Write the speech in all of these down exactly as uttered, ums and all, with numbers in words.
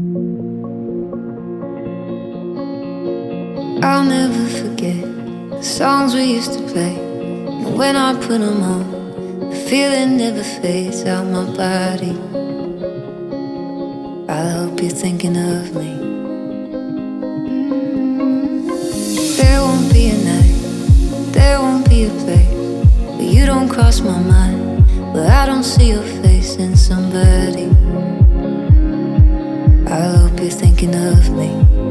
I'll never forget the songs we used to play. And when I put them on, the feeling never fades out my body. I hope you're thinking of me. There won't be a night, there won't be a place where you don't cross my mind, where I don't see your face in somebody. I hope you're thinking of me.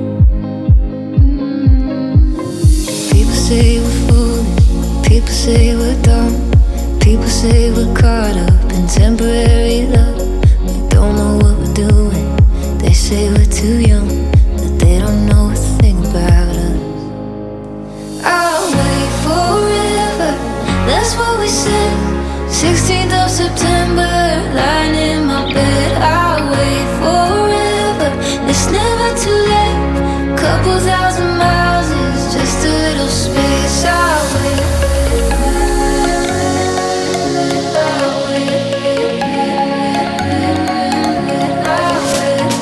People say we're foolish, people say we're dumb, people say we're caught up in temporary love. We don't know what we're doing, they say we're too young, but they don't know a thing about us. I'll wait forever, that's what we said. Sixteenth of September, lying in my bed. I'll wait forever, it's never too late. Couple thousand miles is just a little space. I'll wait, I'll wait, I'll wait.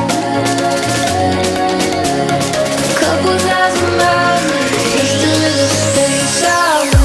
Couple thousand miles is just a little space. I'll wait.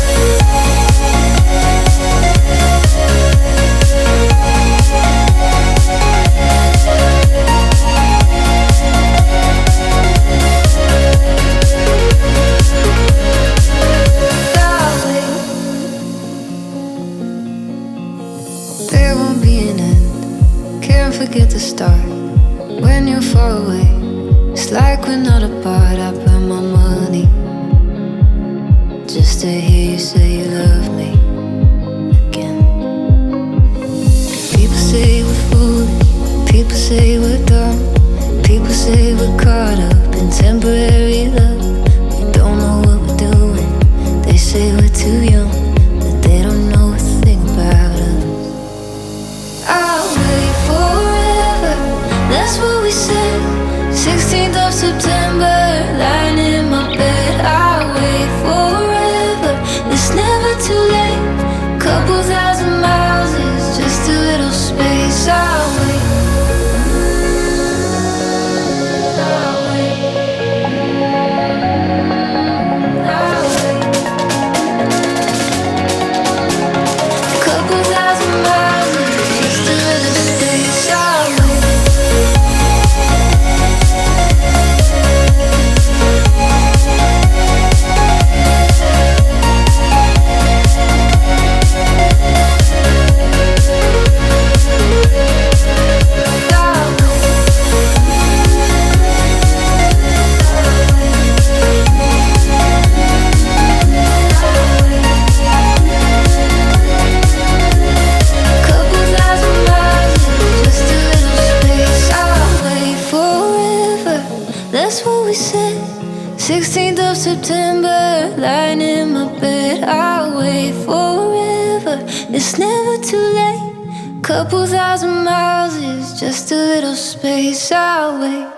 There won't be an end, can't forget to start. When you're far away, it's like we're not apart. I burn my money just to hear you say you love me again. People say we're foolish, people say we're dumb, people say we're caught up in temporary love. We don't know what we're doing, they say we're too young, but they don't know a thing about us. I'll wait forever, that's what we said. Sixteenth of September, lying in my bed. I'll wait forever, it's never too late. Couple thousand miles is just a little space. I'll wait, I'll wait, I'll wait. Couple thousand miles is just a little space. I'll wait. That's what we said. Sixteenth of September, lying in my bed. I'll wait forever, it's never too late. Couple thousand miles is just a little space. I'll wait.